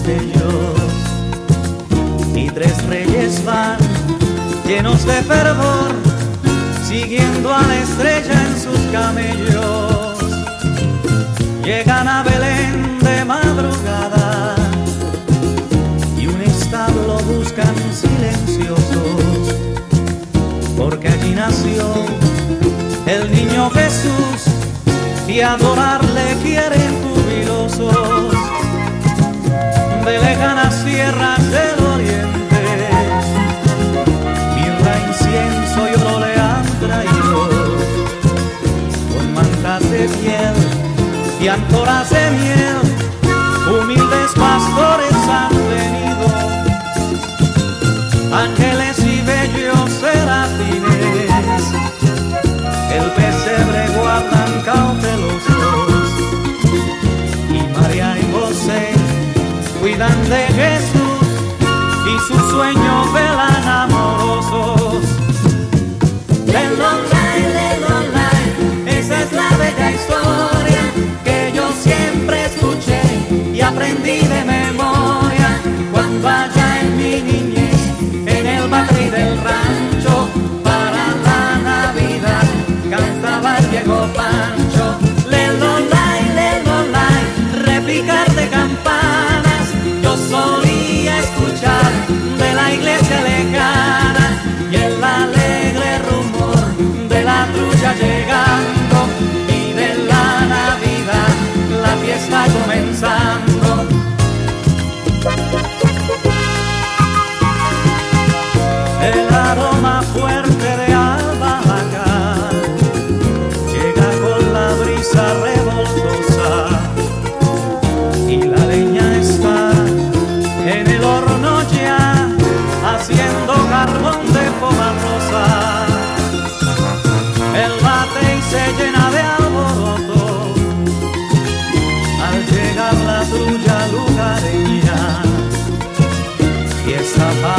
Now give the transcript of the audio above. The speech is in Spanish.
destellos y tres reyes van llenos de fervor, siguiendo a la estrella en sus camellos. Llegan a Belén de madrugada y un establo buscan silenciosos, porque allí nació el niño Jesús y adorarle quieren jubilosos. De lejanas tierras del oriente, mirra, incienso y oro le han traído, con mantas de piel y ánforas de miel, humildes pastores han venido, ángeles y bellos serafines, el pesebre guardan cautelosos, y María y José cuidan de Jesús y su sueño velan amorosos. Esa es la bella historia que yo siempre escuché y aprendí de memoria cuando allá en mi niñez, en el barrio del rancho, para la Navidad cantaba el viejo Pancho. Lelolay, repicar de campanas yo solía escuchar de la iglesia lejana, y el alegre rumor de la trucha llegando y de la Navidad la fiesta comenzando. El aroma fuerte de albahaca llega con la brisa revoltosa, y la leña está en el horno ya haciendo carbón de poma rosa. El bate y se llena de alboroto al llegar la trulla lugareña, y esta